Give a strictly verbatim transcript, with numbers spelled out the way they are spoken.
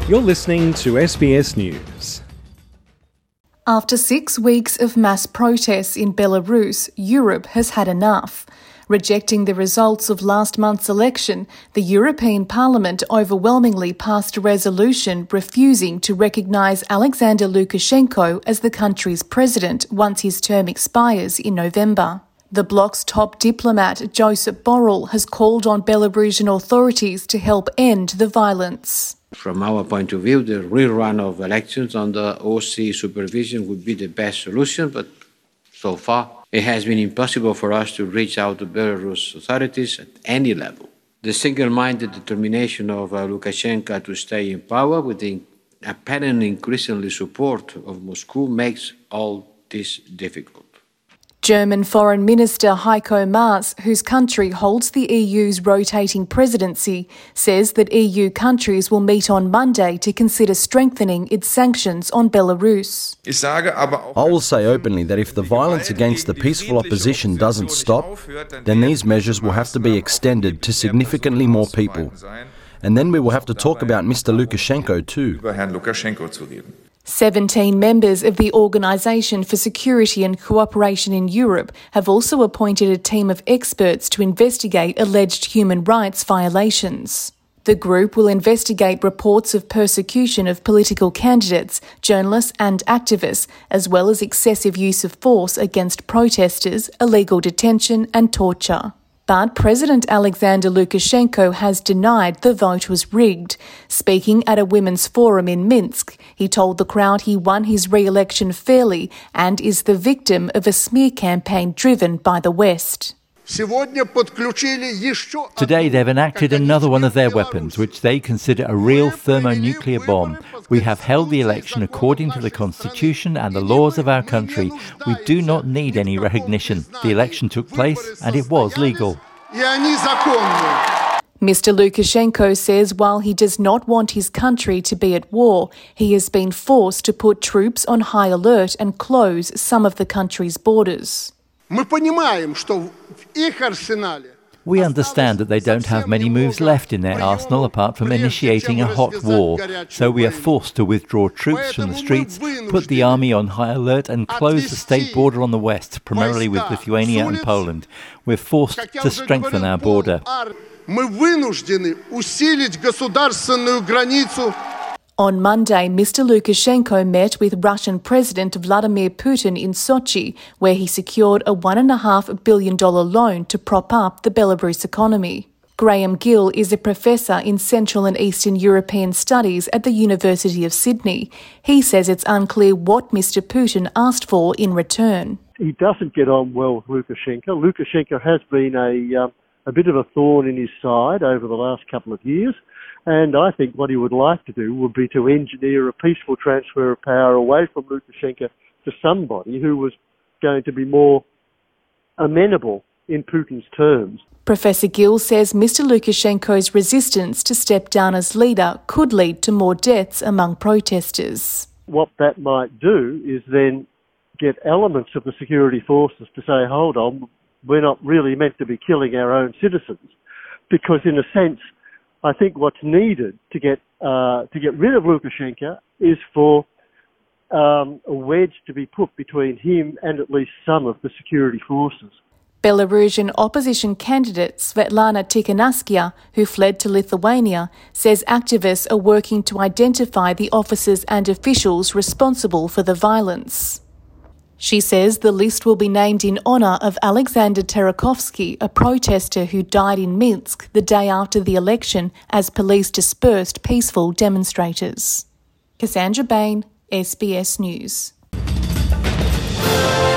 You're listening to S B S News. After six weeks of mass protests in Belarus, Europe has had enough. Rejecting the results of last month's election, the European Parliament overwhelmingly passed a resolution refusing to recognise Alexander Lukashenko as the country's president once his term expires in November. The bloc's top diplomat, Josep Borrell, has called on Belarusian authorities to help end the violence. From our point of view, the rerun of elections under O S C E supervision would be the best solution, but so far it has been impossible for us to reach out to Belarus authorities at any level. The single-minded determination of uh, Lukashenko to stay in power with the apparent increasingly support of Moscow makes all this difficult. German Foreign Minister Heiko Maas, whose country holds the E U's rotating presidency, says that E U countries will meet on Monday to consider strengthening its sanctions on Belarus. I will say openly that if the violence against the peaceful opposition doesn't stop, then these measures will have to be extended to significantly more people. And then we will have to talk about Mister Lukashenko too. Seventeen members of the Organisation for Security and Cooperation in Europe have also appointed a team of experts to investigate alleged human rights violations. The group will investigate reports of persecution of political candidates, journalists and activists, as well as excessive use of force against protesters, illegal detention and torture. But President Alexander Lukashenko has denied the vote was rigged. Speaking at a women's forum in Minsk, he told the crowd he won his re-election fairly and is the victim of a smear campaign driven by the West. Today they've enacted another one of their weapons, which they consider a real thermonuclear bomb. We have held the election according to the constitution and the laws of our country. We do not need any recognition. The election took place and it was legal. Mister Lukashenko says while he does not want his country to be at war, he has been forced to put troops on high alert and close some of the country's borders. We understand that they don't have many moves left in their arsenal apart from initiating a hot war, so we are forced to withdraw troops from the streets, put the army on high alert and close the state border on the west, primarily with Lithuania and Poland. We're forced to strengthen our border. On Monday, Mister Lukashenko met with Russian President Vladimir Putin in Sochi, where he secured a one point five billion dollars loan to prop up the Belarus economy. Graham Gill is a professor in Central and Eastern European Studies at the University of Sydney. He says it's unclear what Mister Putin asked for in return. He doesn't get on well with Lukashenko. Lukashenko has been a, um, a bit of a thorn in his side over the last couple of years. And I think what he would like to do would be to engineer a peaceful transfer of power away from Lukashenko to somebody who was going to be more amenable in Putin's terms. Professor Gill says Mister Lukashenko's resistance to step down as leader could lead to more deaths among protesters. What that might do is then get elements of the security forces to say, hold on, we're not really meant to be killing our own citizens. Because in a sense, I think what's needed to get uh, to get rid of Lukashenko is for um, a wedge to be put between him and at least some of the security forces. Belarusian opposition candidate Svetlana Tikhanovskaya, who fled to Lithuania, says activists are working to identify the officers and officials responsible for the violence. She says the list will be named in honour of Alexander Tarakovsky, a protester who died in Minsk the day after the election as police dispersed peaceful demonstrators. Cassandra Bain, S B S News.